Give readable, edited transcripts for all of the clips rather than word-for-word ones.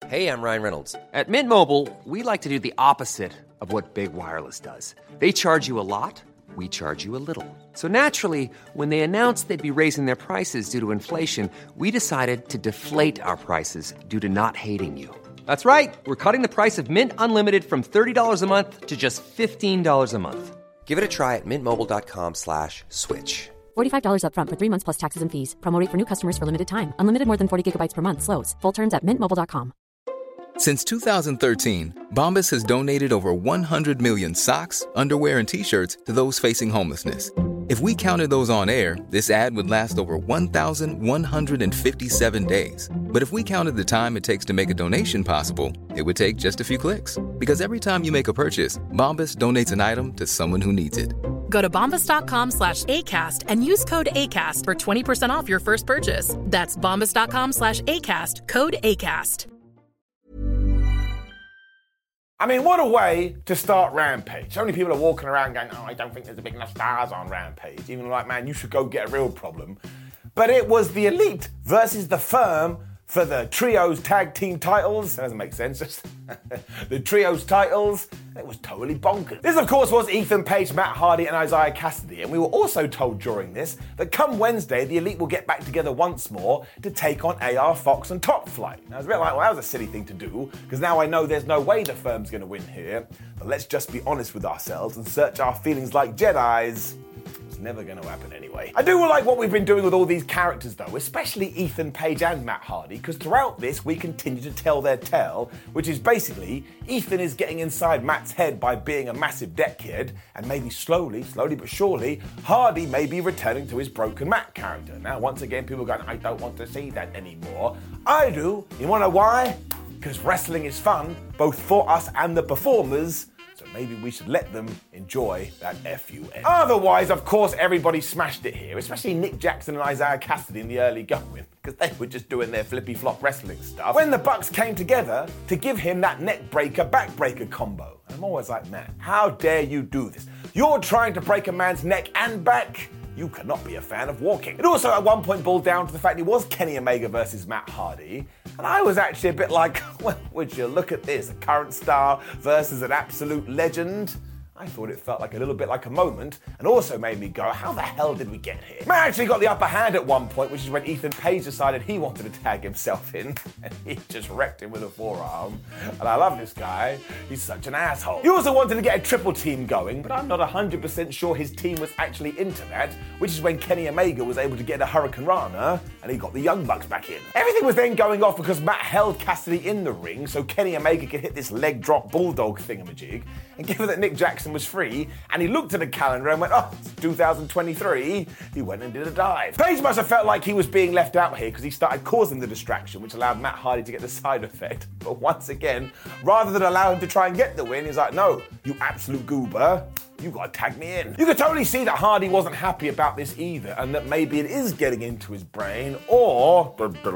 Hey, I'm Ryan Reynolds. At Mint Mobile, we like to do the opposite of what Big Wireless does. They charge you a lot, we charge you a little. So naturally, when they announced they'd be raising their prices due to inflation, we decided to deflate our prices due to not hating you. That's right. We're cutting the price of Mint Unlimited from $30 a month to just $15 a month. Give it a try at mintmobile.com/switch. $45 up front for 3 months plus taxes and fees. Promo rate for new customers for limited time. Unlimited more than 40 gigabytes per month. Slows full terms at mintmobile.com. Since 2013, Bombas has donated over 100 million socks, underwear, and T-shirts to those facing homelessness. If we counted those on air, this ad would last over 1,157 days. But if we counted the time it takes to make a donation possible, it would take just a few clicks. Because every time you make a purchase, Bombas donates an item to someone who needs it. Go to bombas.com/ACAST and use code ACAST for 20% off your first purchase. That's bombas.com/ACAST, code ACAST. I mean, what a way to start Rampage. So many people are walking around going, I don't think there's a big enough stars on Rampage. Even like, man, you should go get a real problem. But it was the Elite versus the Firm for the Trios tag team titles. That doesn't make sense. Just the Trios titles. It was totally bonkers. This, of course, was Ethan Page, Matt Hardy, and Isaiah Cassidy. And we were also told during this that come Wednesday, the Elite will get back together once more to take on AR Fox and Top Flight. Now, I was a bit like, well, that was a silly thing to do, because now I know there's no way the Firm's going to win here. But let's just be honest with ourselves and search our feelings like Jedis. It's never going to happen anyway. I do like what we've been doing with all these characters though, especially Ethan Page and Matt Hardy, because throughout this we continue to tell their tale, which is basically Ethan is getting inside Matt's head by being a massive deckhead, and maybe slowly but surely, Hardy may be returning to his broken Matt character. Now, once again, people are going, I don't want to see that anymore. I do. You want to know why? Because wrestling is fun, both for us and the performers. Maybe we should let them enjoy that FUN. Otherwise, of course, everybody smashed it here, especially Nick Jackson and Isaiah Cassidy in the early going, because they were just doing their flippy-flop wrestling stuff. When the Bucks came together to give him that neck breaker, back breaker combo. I'm always like, man, how dare you do this? You're trying to break a man's neck and back? You cannot be a fan of walking. It also at one point boiled down to the fact it was Kenny Omega versus Matt Hardy. And I was actually a bit like, well, would you look at this? A current star versus an absolute legend? I thought it felt like a little bit like a moment, and also made me go, how the hell did we get here? Matt actually got the upper hand at one point, which is when Ethan Page decided he wanted to tag himself in, and he just wrecked him with a forearm. And I love this guy. He's such an asshole. He also wanted to get a triple team going, but I'm not 100% sure his team was actually into that, which is when Kenny Omega was able to get a Hurricane Rana, and he got the Young Bucks back in. Everything was then going off because Matt held Cassidy in the ring, so Kenny Omega could hit this leg drop bulldog thingamajig, and given that Nick Jackson was free, and he looked at the calendar and went, oh, it's 2023, he went and did a dive. Page must have felt like he was being left out here because he started causing the distraction, which allowed Matt Hardy to get the side effect. But once again, rather than allow him to try and get the win, he's like, no, you absolute goober, you gotta tag me in. You could totally see that Hardy wasn't happy about this either, and that maybe it is getting into his brain, or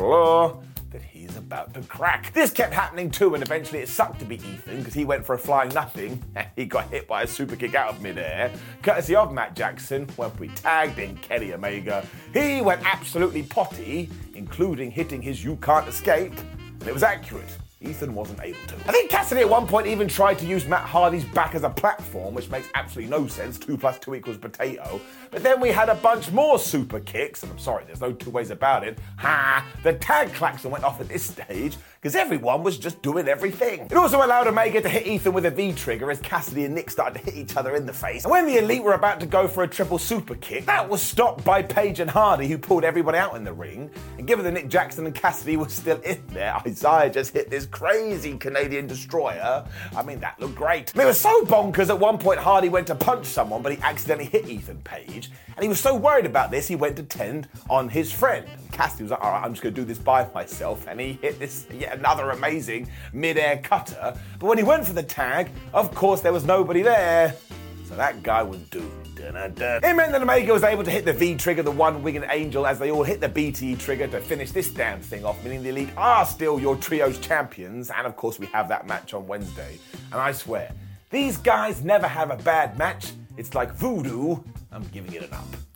that he's about to crack. This kept happening too, and eventually it sucked to be Ethan, because he went for a flying nothing, and he got hit by a super kick out of midair, courtesy of Matt Jackson, when we tagged in Kenny Omega. He went absolutely potty, including hitting his You Can't Escape, and it was accurate. Ethan wasn't able to. I think Cassidy at one point even tried to use Matt Hardy's back as a platform, which makes absolutely no sense. 2 + 2 = potato. But then we had a bunch more super kicks, and I'm sorry, there's no two ways about it. The tag klaxon went off at this stage, because everyone was just doing everything. It also allowed Omega to hit Ethan with a V-trigger as Cassidy and Nick started to hit each other in the face. And when the Elite were about to go for a triple super kick, that was stopped by Page and Hardy, who pulled everybody out in the ring. And given that Nick Jackson and Cassidy were still in there, Isaiah just hit this crazy Canadian destroyer. I mean, that looked great. And it was so bonkers at one point Hardy went to punch someone, but he accidentally hit Ethan Page. And he was so worried about this, he went to tend on his friend. And Cassidy was like, all right, I'm just going to do this by myself. And he hit this yet another amazing mid-air cutter. But when he went for the tag, of course, there was nobody there. So that guy was doomed. It meant that Omega was able to hit the V-trigger, the one-winged angel, as they all hit the BTE trigger to finish this damn thing off, meaning the Elite are still your trios champions. And of course, we have that match on Wednesday. And I swear, these guys never have a bad match. It's like voodoo. I'm giving it an up.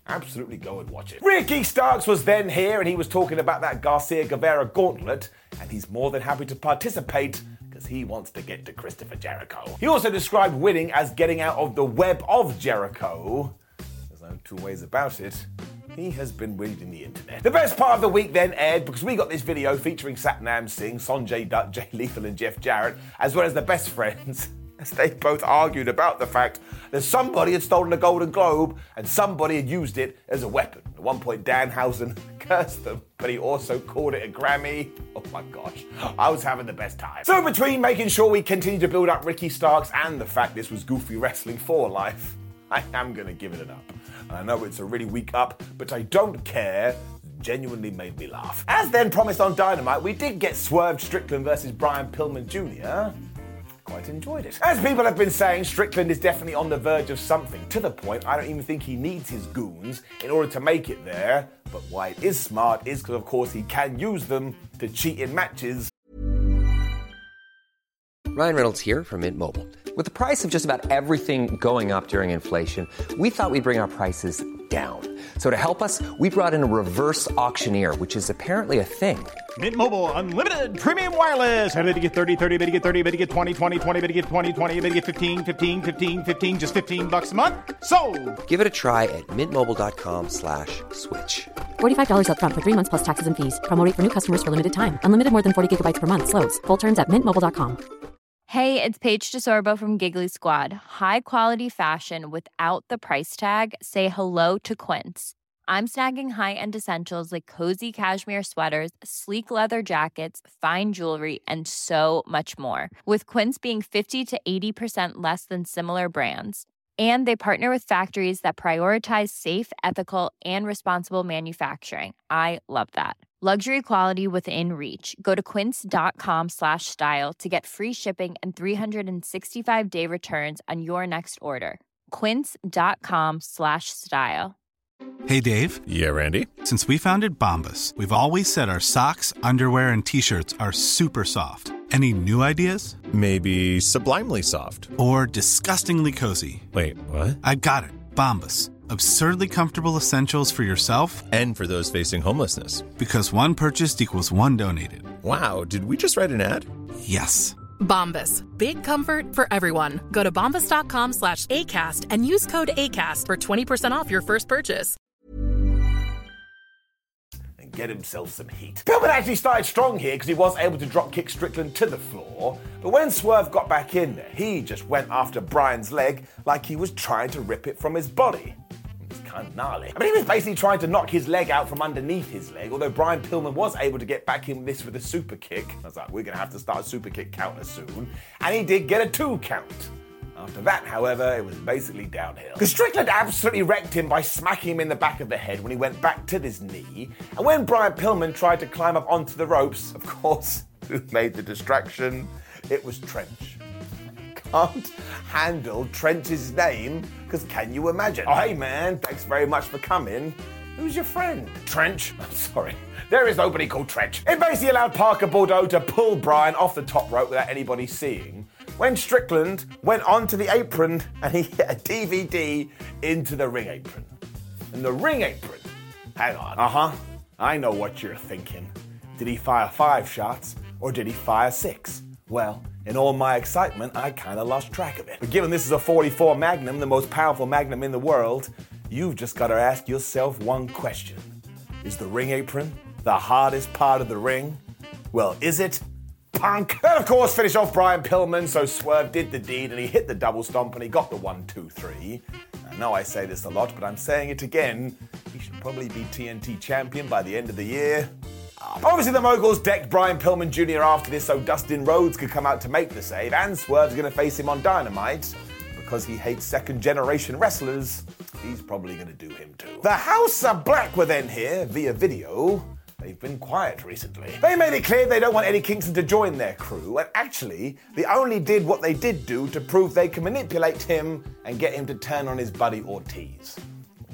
Absolutely go and watch it. Ricky Starks was then here and he was talking about that Garcia Guevara gauntlet, and he's more than happy to participate because he wants to get to Christopher Jericho. He also described winning as getting out of the web of Jericho. There's no two ways about it. He has been reading the internet. The best part of the week then aired because we got this video featuring Satnam Singh, Sonjay Dutt, Jay Lethal and Jeff Jarrett, as well as the best friends, as they both argued about the fact that somebody had stolen a Golden Globe and somebody had used it as a weapon. At one point, Danhausen cursed them, but he also called it a Grammy. Oh my gosh, I was having the best time. So between making sure we continue to build up Ricky Starks and the fact this was Goofy Wrestling for life, I am going to give it an up. I know it's a really weak up, but I don't care. Genuinely made me laugh. As then promised on Dynamite, we did get Swerve Strickland versus Brian Pillman Jr. Quite enjoyed it. As people have been saying, Strickland is definitely on the verge of something, to the point I don't even think he needs his goons in order to make it there. But why it is smart is because, of course, he can use them to cheat in matches. Ryan Reynolds here from Mint Mobile. With the price of just about everything going up during inflation, we thought we'd bring our prices down. So to help us, we brought in a reverse auctioneer, which is apparently a thing. Mint Mobile Unlimited Premium Wireless. How to get 30, 30, bit to get 30, bit to get 20, 20, 20, bit to get 20, 20, bit to get 15, 15, 15, 15, just $15 a month? Sold! Give it a try at mintmobile.com/switch. $45 up front for 3 months plus taxes and fees. Promo rate for new customers for limited time. Unlimited more than 40 gigabytes per month. Slows full terms at mintmobile.com. Hey, it's Paige DeSorbo from Giggly Squad. High quality fashion without the price tag. Say hello to Quince. I'm snagging high-end essentials like cozy cashmere sweaters, sleek leather jackets, fine jewelry, and so much more. With Quince being 50 to 80% less than similar brands. And they partner with factories that prioritize safe, ethical, and responsible manufacturing. I love that. Luxury quality within reach. Go to quince.com/style to get free shipping and 365-day returns on your next order. Quince.com/style. Hey, Dave. Yeah, Randy. Since we founded Bombas, we've always said our socks, underwear, and T-shirts are super soft. Any new ideas? Maybe sublimely soft. Or disgustingly cozy. Wait, what? I got it. Bombas. Absurdly comfortable essentials for yourself and for those facing homelessness. Because one purchased equals one donated. Wow, did we just write an ad? Yes. Bombas. Big comfort for everyone. Go to bombas.com/ACAST and use code ACAST for 20% off your first purchase. And get himself some heat. Pillman actually started strong here because he was able to drop kick Strickland to the floor. But when Swerve got back in there, he just went after Brian's leg like he was trying to rip it from his body. It's kind of gnarly. I mean, he was basically trying to knock his leg out from underneath his leg, although Brian Pillman was able to get back in this with a super kick. I was like, we're going to have to start a super kick counter soon. And he did get a 2 count. After that, however, it was basically downhill. Because Strickland absolutely wrecked him by smacking him in the back of the head when he went back to his knee. And when Brian Pillman tried to climb up onto the ropes, of course, who made the distraction? It was Trench. Can't handle Trench's name, because can you imagine? Oh, hey man, thanks very much for coming. Who's your friend? Trench? I'm sorry. There is nobody called Trench. It basically allowed Parker Bordeaux to pull Brian off the top rope without anybody seeing, when Strickland went onto the apron and he hit a DVD into the ring apron. And the ring apron? Hang on. I know what you're thinking. Did he fire 5 shots or did he fire 6? Well, in all my excitement, I kind of lost track of it. But given this is a 44 Magnum, the most powerful Magnum in the world, you've just got to ask yourself one question. Is the ring apron the hardest part of the ring? Well, is it? Punk! And of course, finish off Brian Pillman, so Swerve did the deed and he hit the double stomp and he got the 1, 2, 3. I know I say this a lot, but I'm saying it again. He should probably be TNT champion by the end of the year. Obviously, the Moguls decked Brian Pillman Jr. after this so Dustin Rhodes could come out to make the save, and Swerve's going to face him on Dynamite. Because he hates second-generation wrestlers, he's probably going to do him too. The House of Black were then here via video. They've been quiet recently. They made it clear they don't want Eddie Kingston to join their crew, and actually, they only did what they did do to prove they can manipulate him and get him to turn on his buddy Ortiz. You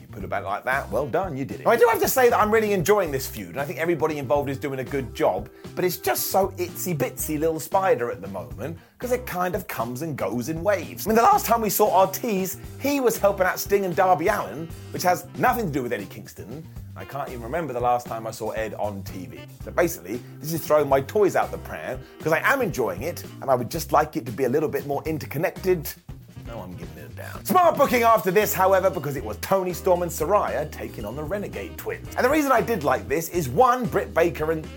Put it back like that, well done, you did it. Now, I do have to say that I'm really enjoying this feud, and I think everybody involved is doing a good job, but it's just so itsy-bitsy little spider at the moment, because it kind of comes and goes in waves. I mean, the last time we saw Ortiz, he was helping out Sting and Darby Allin, which has nothing to do with Eddie Kingston. I can't even remember the last time I saw Ed on TV. So basically, this is throwing my toys out the pram, because I am enjoying it, and I would just like it to be a little bit more interconnected. No, I'm giving it down. Smart booking after this, however, because it was Toni Storm and Saraya taking on the Renegade Twins. And the reason I did like this is Britt Baker and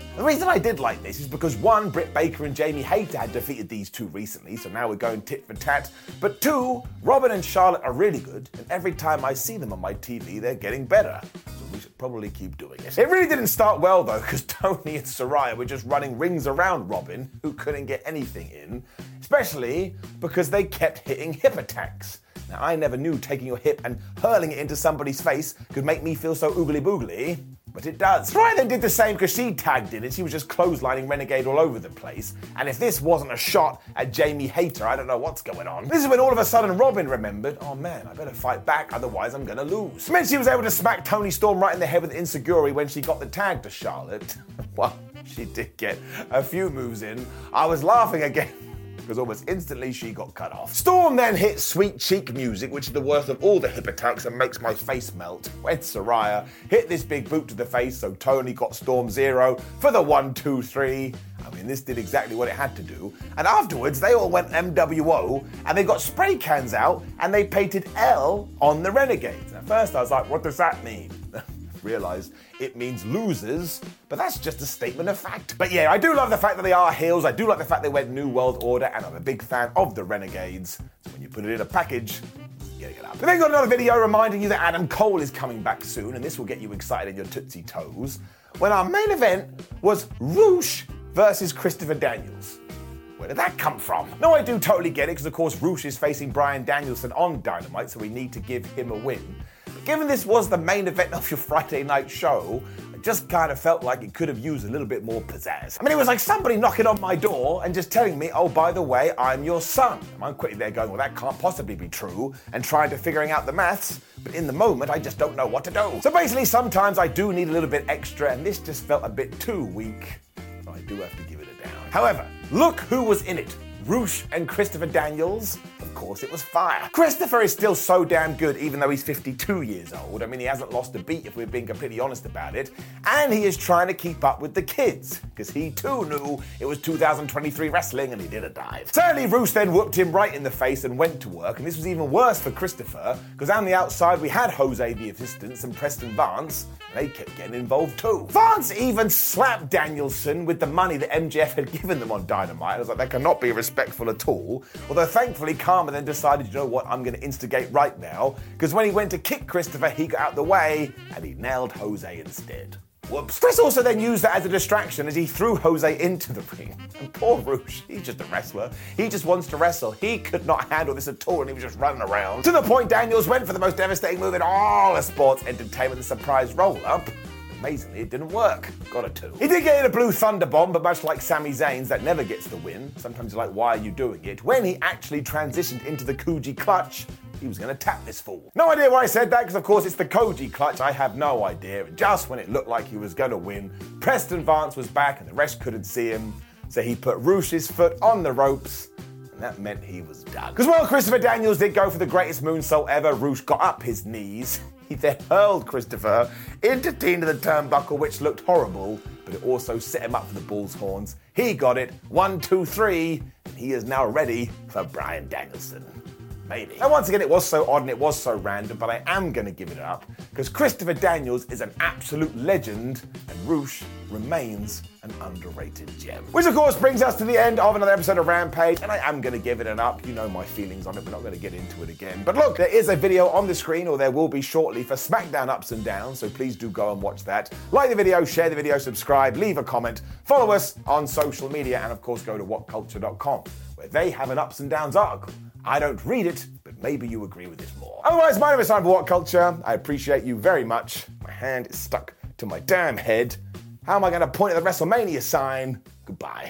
Jamie Hayter had defeated these two recently, so now we're going tit for tat. But two, Robin and Charlotte are really good, and every time I see them on my TV, they're getting better. So we should probably keep doing it. It really didn't start well, though, because Toni and Saraya were just running rings around Robin, who couldn't get anything in, especially because they kept hitting hip attacks. Now, I never knew taking your hip and hurling it into somebody's face could make me feel so oogly-boogly, but it does. Saraya then did the same because she tagged in and she was just clotheslining Renegade all over the place. And if this wasn't a shot at Jamie Hayter, I don't know what's going on. This is when all of a sudden Robin remembered, oh man, I better fight back, otherwise I'm gonna lose. It meant she was able to smack Toni Storm right in the head with Insecurity when she got the tag to Charlotte. Well, she did get a few moves in. I was laughing again, because almost instantly she got cut off. Storm then hit Sweet Cheek music, which is the worst of all the hip attacks and makes my face melt, when Saraya hit this big boot to the face, so Toni got Storm 0 for the 1, 2, 3. I mean, this did exactly what it had to do. And afterwards, they all went MWO, and they got spray cans out, and they painted L on the Renegades. At first, I was like, what does that mean? Realised it means losers, but that's just a statement of fact. But yeah, I do love the fact that they are heels. I do like the fact they went New World Order, and I'm a big fan of the Renegades. So when you put it in a package, getting it up. We then got another video reminding you that Adam Cole is coming back soon, and this will get you excited in your Tootsie Toes, when our main event was Roosh versus Christopher Daniels. Where did that come from? No, I do totally get it, because of course Roosh is facing Bryan Danielson on Dynamite, so we need to give him a win. Given this was the main event of your Friday night show, I just kind of felt like it could have used a little bit more pizzazz. I mean, it was like somebody knocking on my door and just telling me, oh, by the way, I'm your son. And I'm quickly there going, well, that can't possibly be true, and trying to figuring out the maths, but in the moment, I just don't know what to do. So basically, sometimes I do need a little bit extra, and this just felt a bit too weak, so I do have to give it a down. However, look who was in it. Roosh and Christopher Daniels. Of course, it was fire. Christopher is still so damn good, even though he's 52 years old. I mean, he hasn't lost a beat, if we're being completely honest about it. And he is trying to keep up with the kids, because he too knew it was 2023 wrestling, and he did a dive. Sadly, Roosh then whooped him right in the face and went to work, and this was even worse for Christopher, because on the outside we had Jose the Assistant and Preston Vance, and they kept getting involved too. Vance even slapped Danielson with the money that MJF had given them on Dynamite. I was like, that cannot be respectful at all. Although thankfully, Karma then decided, you know what, I'm going to instigate right now, because when he went to kick Christopher, he got out the way, and he nailed Jose instead. Whoops. Chris also then used that as a distraction as he threw Jose into the ring. And poor Roosh, he's just a wrestler. He just wants to wrestle. He could not handle this at all, and he was just running around. To the point Daniels went for the most devastating move in all of sports entertainment, the surprise roll-up. Amazingly, it didn't work. Got a 2. He did get in a blue thunder bomb, but much like Sami Zayn's, that never gets the win. Sometimes you're like, why are you doing it? When he actually transitioned into the Koji clutch, he was going to tap this fool. No idea why I said that, because of course it's the Koji clutch. I have no idea. And just when it looked like he was going to win, Preston Vance was back and the rest couldn't see him. So he put Roosh's foot on the ropes, and that meant he was done. Because while Christopher Daniels did go for the greatest moonsault ever, Roosh got up his knees. He then hurled Christopher into the turnbuckle, which looked horrible, but it also set him up for the bull's horns. He got it. 1, 2, 3, and he is now ready for Bryan Danielson. Maybe. And once again, it was so odd and it was so random, but I am going to give it up, because Christopher Daniels is an absolute legend, and Roosh remains an underrated gem. Which of course brings us to the end of another episode of Rampage, and I am going to give it an up. You know my feelings on it, we're not going to get into it again. But look, there is a video on the screen, or there will be shortly, for SmackDown Ups and Downs, so please do go and watch that. Like the video, share the video, subscribe, leave a comment, follow us on social media, and of course go to whatculture.com, where they have an Ups and Downs article. I don't read it, but maybe you agree with it more. Otherwise, my name is Simon for What Culture. I appreciate you very much. My hand is stuck to my damn head. How am I going to point at the WrestleMania sign? Goodbye.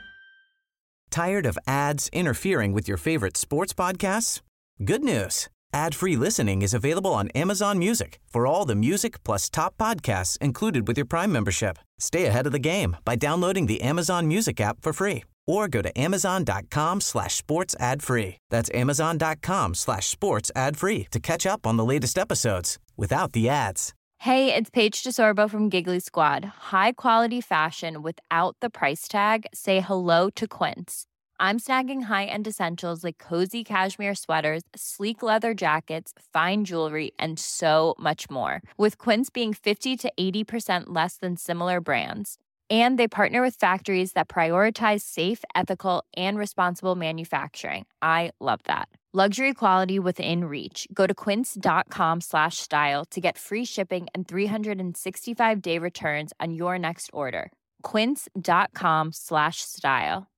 Tired of ads interfering with your favorite sports podcasts? Good news. Ad-free listening is available on Amazon Music for all the music plus top podcasts included with your Prime membership. Stay ahead of the game by downloading the Amazon Music app for free or go to amazon.com/sports ad free. That's amazon.com/sports ad free to catch up on the latest episodes without the ads. Hey, it's Paige DeSorbo from Giggly Squad. High quality fashion without the price tag. Say hello to Quince. I'm snagging high-end essentials like cozy cashmere sweaters, sleek leather jackets, fine jewelry, and so much more. With Quince being 50 to 80% less than similar brands. And they partner with factories that prioritize safe, ethical, and responsible manufacturing. I love that. Luxury quality within reach. Go to quince.com/style to get free shipping and 365-day returns on your next order. Quince.com/style.